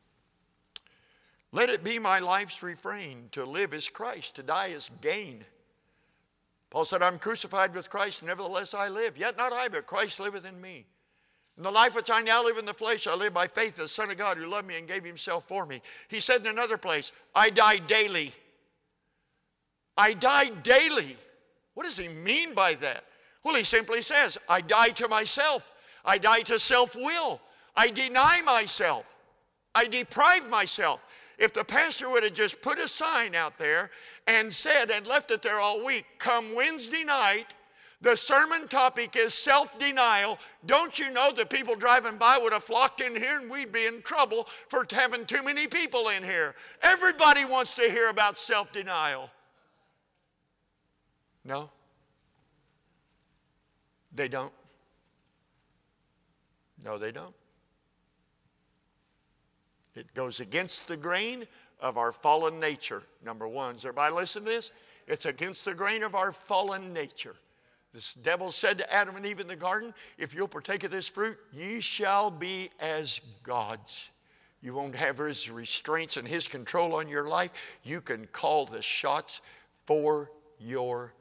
Let it be my life's refrain. To live is Christ. To die is gain. Paul said, I'm crucified with Christ. Nevertheless I live. Yet not I, but Christ liveth in me. In the life which I now live in the flesh, I live by faith in the Son of God who loved me and gave himself for me. He said in another place, I die daily. I die daily. What does he mean by that? Well, he simply says, I die to myself. I die to self-will. I deny myself. I deprive myself. If the pastor would have just put a sign out there and said and left it there all week, come Wednesday night, the sermon topic is self-denial, don't you know the people driving by would have flocked in here and we'd be in trouble for having too many people in here. Everybody wants to hear about self-denial. No? They don't. No, they don't. It goes against the grain of our fallen nature, number one. Does everybody listen to this? It's against the grain of our fallen nature. This devil said to Adam and Eve in the garden, if you'll partake of this fruit, ye shall be as gods. You won't have his restraints and his control on your life. You can call the shots for yourself.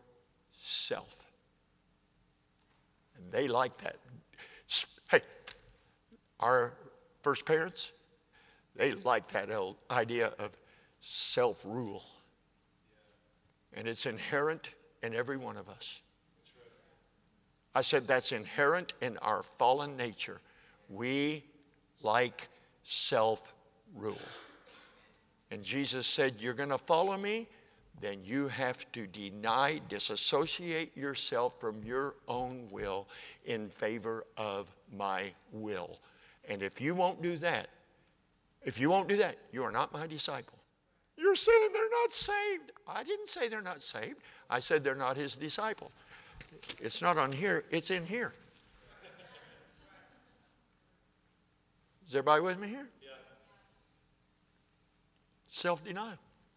And they like that. Hey, our first parents, they like that old idea of self-rule. And it's inherent in every one of us. I said that's inherent in our fallen nature. We like self-rule. And Jesus said, you're going to follow me? Then you have to deny, disassociate yourself from your own will in favor of my will. And if you won't do that, you are not my disciple. You're saying they're not saved. I didn't say they're not saved. I said they're not his disciple. It's not on here, it's in here. Is everybody with me here? Yeah. Self-denial.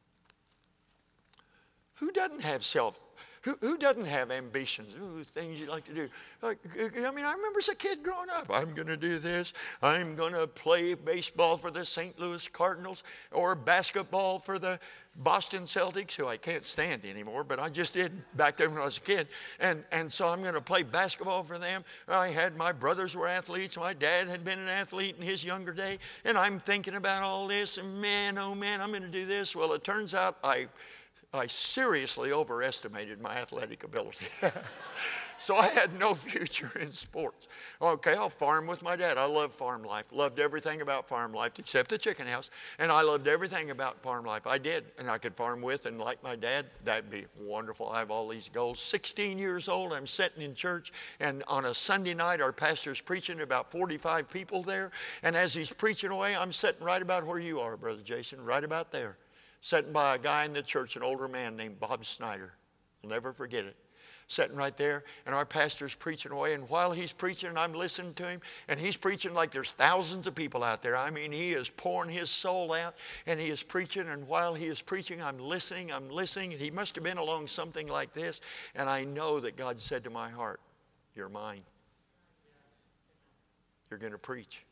Who doesn't have who doesn't have ambitions? Ooh, things you like to do. I remember as a kid growing up, I'm going to do this. I'm going to play baseball for the St. Louis Cardinals or basketball for the Boston Celtics, who I can't stand anymore, but I just did back then when I was a kid. And so I'm going to play basketball for them. My brothers were athletes. My dad had been an athlete in his younger day. And I'm thinking about all this, and man, oh man, I'm going to do this. Well, it turns out I seriously overestimated my athletic ability. So I had no future in sports. Okay, I'll farm with my dad. I love farm life. Loved everything about farm life except the chicken house. And I loved everything about farm life. I did. And I could farm with and like my dad. That'd be wonderful. I have all these goals. 16 years old, I'm sitting in church. And on a Sunday night, our pastor's preaching, about 45 people there. And as he's preaching away, I'm sitting right about where you are, Brother Jason, right about there. Sitting by a guy in the church, an older man named Bob Snyder. I'll never forget it. sitting right there, and our pastor's preaching away, and while he's preaching, I'm listening to him, and he's preaching like there's thousands of people out there. I mean, he is pouring his soul out, and he is preaching, and while he is preaching, I'm listening, and he must have been along something like this, and I know that God said to my heart, you're mine. You're going to preach.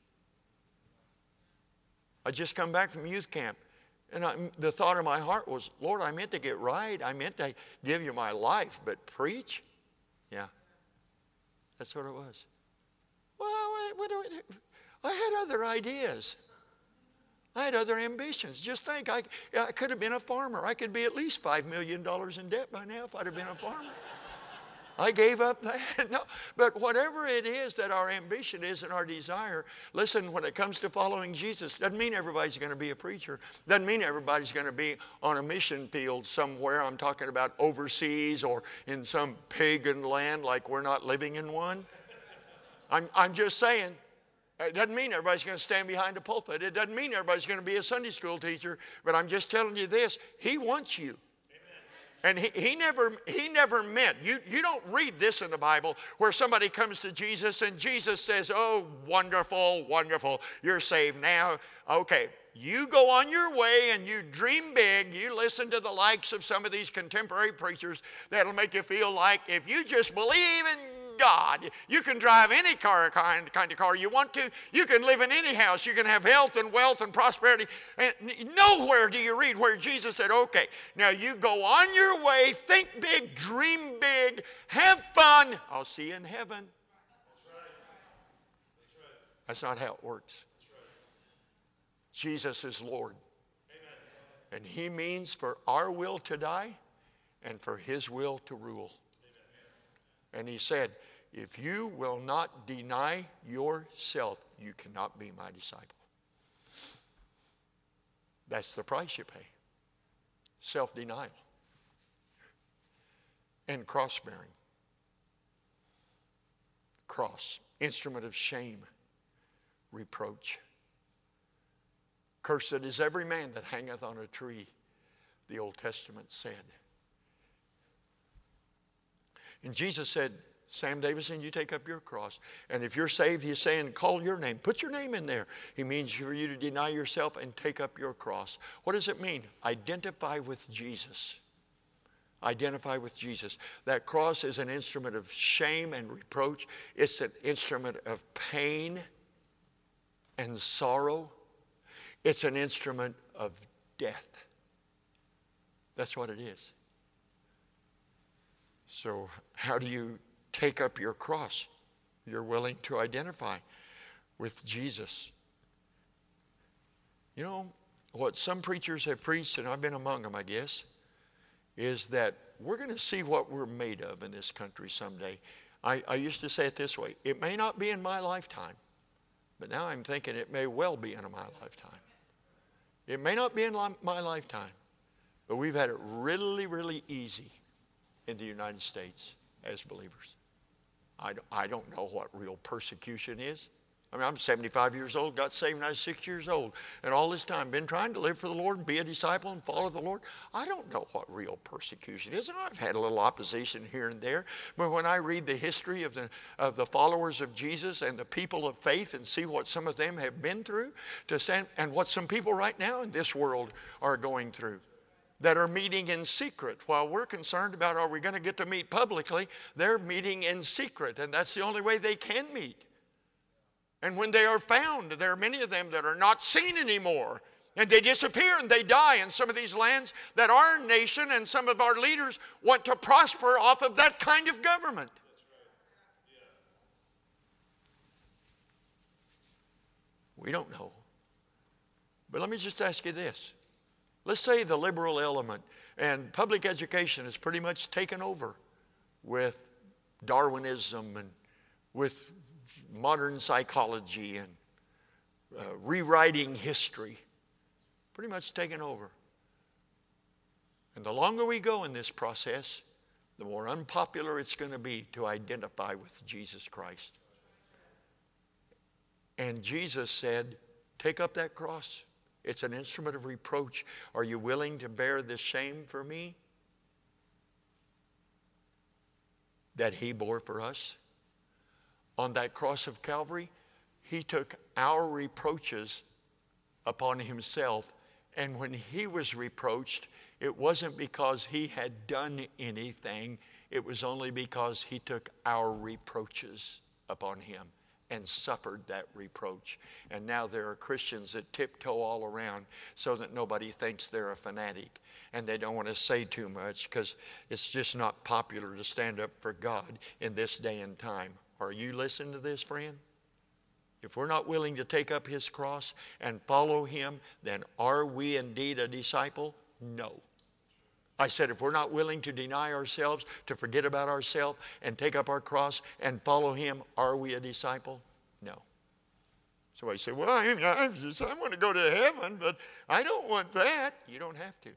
I just come back from youth camp. And the thought of my heart was, Lord, I meant to get right. I meant to give you my life, but preach? Yeah, that's what it was. Well, I had other ideas. I had other ambitions. Just think, I could have been a farmer. I could be at least $5 million in debt by now if I'd have been a farmer. I gave up that. No, but whatever it is that our ambition is and our desire, listen, when it comes to following Jesus, doesn't mean everybody's going to be a preacher. Doesn't mean everybody's going to be on a mission field somewhere. I'm talking about overseas or in some pagan land like we're not living in one. I'm just saying, it doesn't mean everybody's going to stand behind a pulpit. It doesn't mean everybody's going to be a Sunday school teacher. But I'm just telling you this, He wants you. And he never meant, you don't read this in the Bible where somebody comes to Jesus and Jesus says, oh, wonderful, wonderful, you're saved now. Okay, you go on your way and you dream big. You listen to the likes of some of these contemporary preachers that'll make you feel like if you just believe in God, you can drive any kind of car you want to. You can live in any house. You can have health and wealth and prosperity. And nowhere do you read where Jesus said, okay, now you go on your way, think big, dream big, have fun. I'll see you in heaven. That's not how it works. Jesus is Lord. And He means for our will to die and for His will to rule. And He said, if you will not deny yourself, you cannot be my disciple. That's the price you pay. Self-denial. And cross-bearing. Cross, instrument of shame, reproach. Cursed is every man that hangeth on a tree, the Old Testament said. And Jesus said, Sam Davison, you take up your cross. And if you're saved, He's saying, call your name. Put your name in there. He means for you to deny yourself and take up your cross. What does it mean? Identify with Jesus. Identify with Jesus. That cross is an instrument of shame and reproach. It's an instrument of pain and sorrow. It's an instrument of death. That's what it is. So how do you take up your cross? You're willing to identify with Jesus. You know, what some preachers have preached, and I've been among them, I guess, is that we're going to see what we're made of in this country someday. I used to say it this way, it may not be in my lifetime, but now I'm thinking it may well be in my lifetime. It may not be in my lifetime, but we've had it really, really easy in the United States as believers. I don't know what real persecution is. I mean, I'm 75 years old, got saved when I was 6 years old. And all this time, been trying to live for the Lord and be a disciple and follow the Lord. I don't know what real persecution is. And I've had a little opposition here and there. But when I read the history of the followers of Jesus and the people of faith and see what some of them have been through, and what some people right now in this world are going through, that are meeting in secret. While we're concerned about are we going to get to meet publicly, they're meeting in secret, and that's the only way they can meet. And when they are found, there are many of them that are not seen anymore, and they disappear and they die in some of these lands that our nation and some of our leaders want to prosper off of that kind of government. We don't know. But let me just ask you this. Let's say the liberal element and public education is pretty much taken over with Darwinism and with modern psychology and rewriting history. Pretty much taken over. And the longer we go in this process, the more unpopular it's going to be to identify with Jesus Christ. And Jesus said, take up that cross. It's an instrument of reproach. Are you willing to bear this shame for me? that he bore for us? On that cross of Calvary, he took our reproaches upon himself. And when he was reproached, it wasn't because he had done anything. It was only because he took our reproaches upon him and suffered that reproach. And now there are Christians that tiptoe all around so that nobody thinks they're a fanatic. And they don't want to say too much because it's just not popular to stand up for God in this day and time. Are you listening to this, friend? If we're not willing to take up his cross and follow him, then are we indeed a disciple? No. I said, if we're not willing to deny ourselves, to forget about ourselves, and take up our cross and follow him, are we a disciple? No. So I say, well, I want to go to heaven, but I don't want that. You don't have to.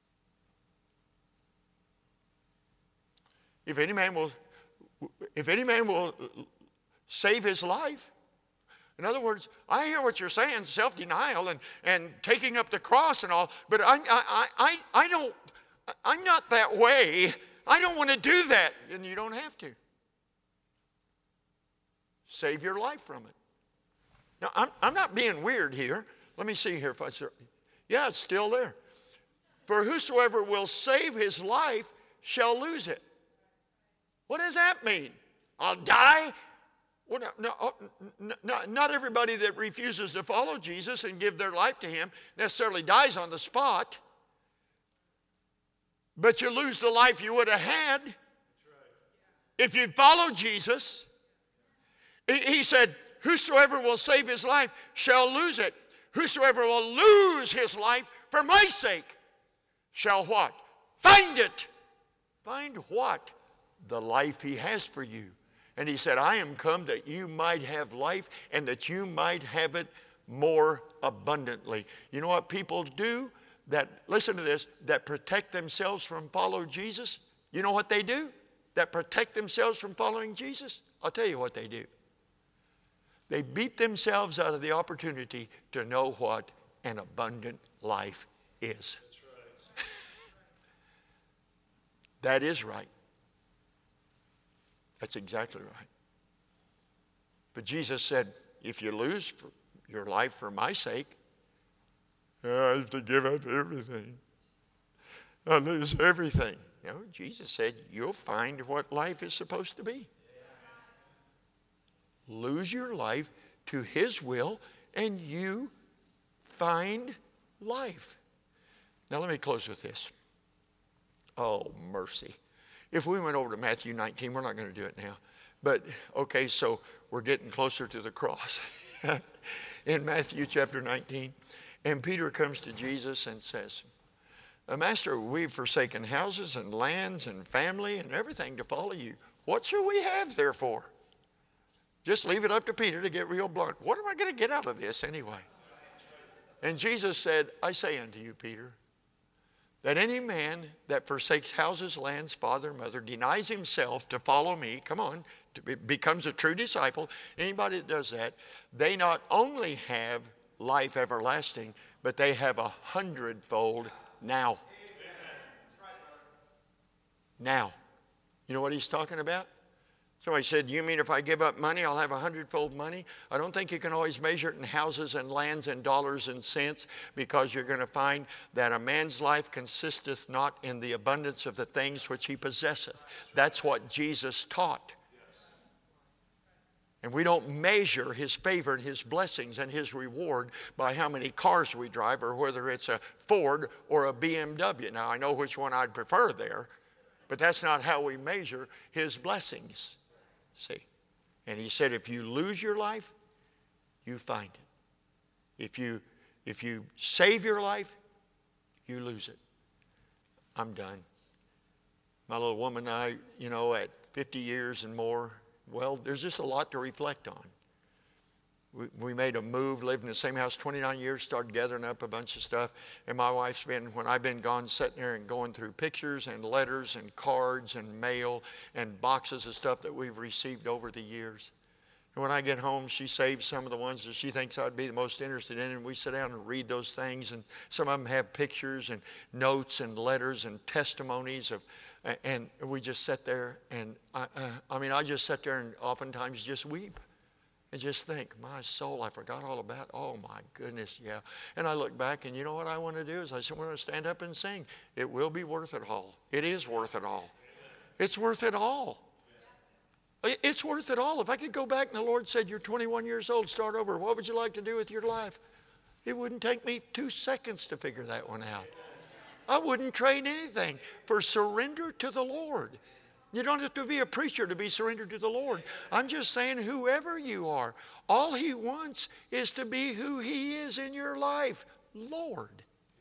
If any man will save his life. In other words, I hear what you're saying, self-denial and taking up the cross and all, but I'm not that way. I don't want to do that. And you don't have to. Save your life from it. Now, I'm not being weird here. Let me see here if I say, yeah, it's still there. For whosoever will save his life shall lose it. What does that mean? I'll die? Well, not everybody that refuses to follow Jesus and give their life to him necessarily dies on the spot. But you lose the life you would have had if you followed Jesus. He said, whosoever will save his life shall lose it. Whosoever will lose his life for my sake shall what? Find it. Find what? The life he has for you. And he said, I am come that you might have life and that you might have it more abundantly. You know what people do that, listen to this, that protect themselves from following Jesus? You know what they do that protect themselves from following Jesus? I'll tell you what they do. They beat themselves out of the opportunity to know what an abundant life is. That's right. That is right. That's exactly right. But Jesus said, if you lose your life for my sake, I have to give up everything. I lose everything. You know, Jesus said, you'll find what life is supposed to be. Lose your life to his will, and you find life. Now let me close with this. Oh, mercy. If we went over to Matthew 19, we're not going to do it now. But, okay, so we're getting closer to the cross. In Matthew chapter 19, and Peter comes to Jesus and says, Master, we've forsaken houses and lands and family and everything to follow you. What shall we have therefore? Just leave it up to Peter to get real blunt. What am I going to get out of this anyway? And Jesus said, I say unto you, Peter, that any man that forsakes houses, lands, father, mother, denies himself to follow me, come on, becomes a true disciple, anybody that does that, they not only have life everlasting, but they have 100-fold now. Now. You know what he's talking about? Somebody said, you mean if I give up money, I'll have 100-fold money? I don't think you can always measure it in houses and lands and dollars and cents, because you're going to find that a man's life consisteth not in the abundance of the things which he possesseth. That's what Jesus taught. And we don't measure his favor and his blessings and his reward by how many cars we drive or whether it's a Ford or a BMW. Now, I know which one I'd prefer there, but that's not how we measure his blessings. See? And he said, if you lose your life, you find it. If you save your life, you lose it. I'm done. My little woman and I, you know, at 50 years and more, well, there's just a lot to reflect on. We made a move, lived in the same house 29 years, started gathering up a bunch of stuff. And my wife's been, when I've been gone, sitting there and going through pictures and letters and cards and mail and boxes of stuff that we've received over the years. And when I get home, she saves some of the ones that she thinks I'd be the most interested in, and we sit down and read those things. And some of them have pictures and notes and letters and testimonies And we just sit there, and I just sit there and oftentimes just weep and just think, my soul, I forgot all about, oh my goodness, yeah. And I look back, and you know what I want to do is I want to stand up and sing. It will be worth it all. It is worth it all. It's worth it all. It's worth it all. If I could go back and the Lord said, you're 21 years old, start over, what would you like to do with your life? It wouldn't take me 2 seconds to figure that one out. I wouldn't trade anything for surrender to the Lord. You don't have to be a preacher to be surrendered to the Lord. I'm just saying, whoever you are, all He wants is to be who He is in your life. Lord.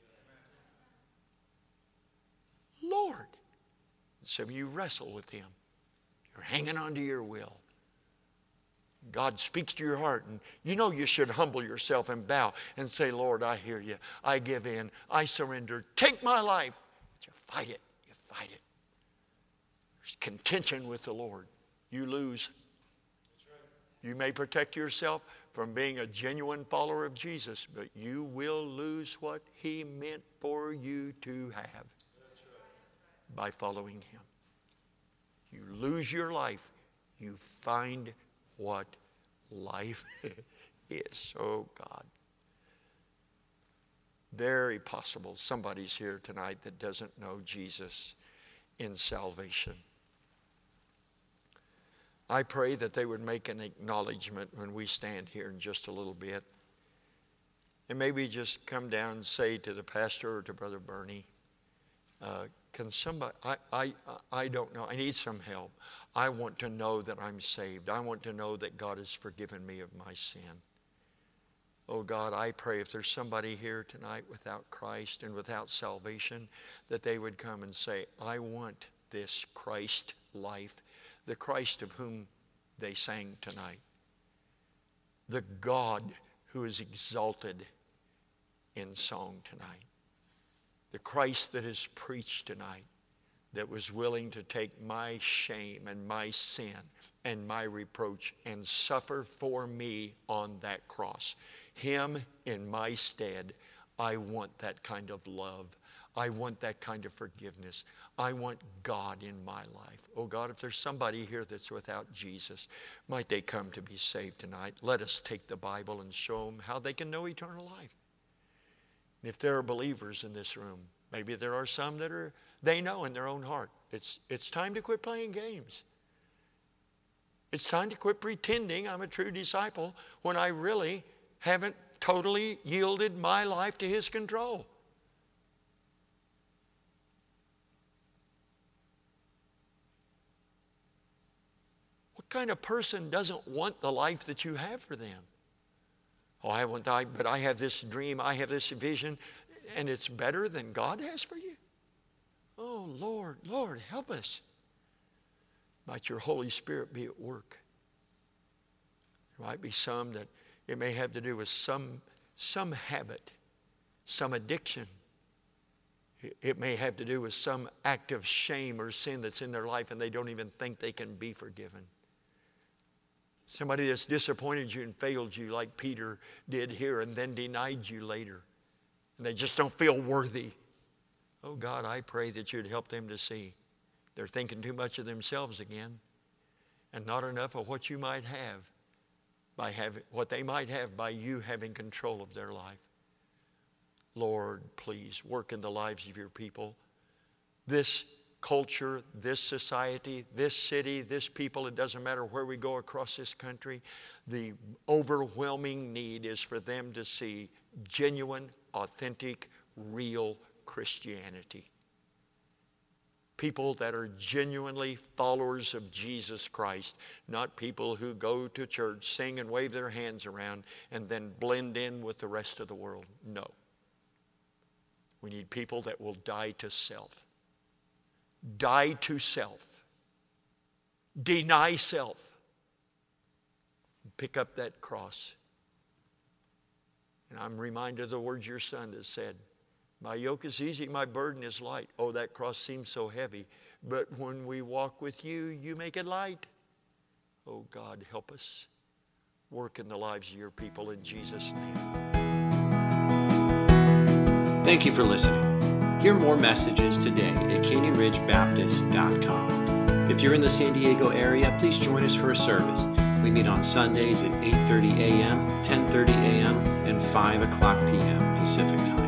Lord. Some of you wrestle with Him. You're hanging on to your will. God speaks to your heart, and you know you should humble yourself and bow and say, Lord, I hear you. I give in. I surrender. Take my life. But you fight it. You fight it. There's contention with the Lord. You lose. You may protect yourself from being a genuine follower of Jesus, but you will lose what He meant for you to have by following Him. You lose your life. You find what life is. Oh, God. Very possible somebody's here tonight that doesn't know Jesus in salvation. I pray that they would make an acknowledgement when we stand here in just a little bit. And maybe just come down and say to the pastor or to Brother Bernie, can somebody, I don't know, I need some help. I want to know that I'm saved. I want to know that God has forgiven me of my sin. Oh God, I pray if there's somebody here tonight without Christ and without salvation, that they would come and say, I want this Christ life, the Christ of whom they sang tonight. The God who is exalted in song tonight. The Christ that is preached tonight, that was willing to take my shame and my sin and my reproach and suffer for me on that cross. Him in my stead. I want that kind of love. I want that kind of forgiveness. I want God in my life. Oh God, if there's somebody here that's without Jesus, might they come to be saved tonight? Let us take the Bible and show them how they can know eternal life. If there are believers in this room, maybe there are some that they know in their own heart, it's time to quit playing games. It's time to quit pretending I'm a true disciple when I really haven't totally yielded my life to His control. What kind of person doesn't want the life that you have for them? Oh, I won't die, but I have this dream, I have this vision, and it's better than God has for you? Oh, Lord, Lord, help us. Might your Holy Spirit be at work. There might be some that it may have to do with some habit, some addiction. It may have to do with some act of shame or sin that's in their life and they don't even think they can be forgiven. Somebody that's disappointed you and failed you like Peter did here and then denied you later. And they just don't feel worthy. Oh God, I pray that you'd help them to see they're thinking too much of themselves again and not enough of what you might have by what they might have by you having control of their life. Lord, please work in the lives of your people. This culture, this society, this city, this people, it doesn't matter where we go across this country, the overwhelming need is for them to see genuine, authentic, real Christianity. People that are genuinely followers of Jesus Christ, not people who go to church, sing and wave their hands around, and then blend in with the rest of the world. No. We need people that will die to self. Die to self. Deny self. Pick up that cross. And I'm reminded of the words your son has said. My yoke is easy, my burden is light. Oh, that cross seems so heavy. But when we walk with you, you make it light. Oh, God, help us. Work in the lives of your people in Jesus' name. Thank you for listening. Hear more messages today at CanyonRidgeBaptist.com. If you're in the San Diego area, please join us for a service. We meet on Sundays at 8:30 a.m., 10:30 a.m., and 5 o'clock p.m. Pacific Time.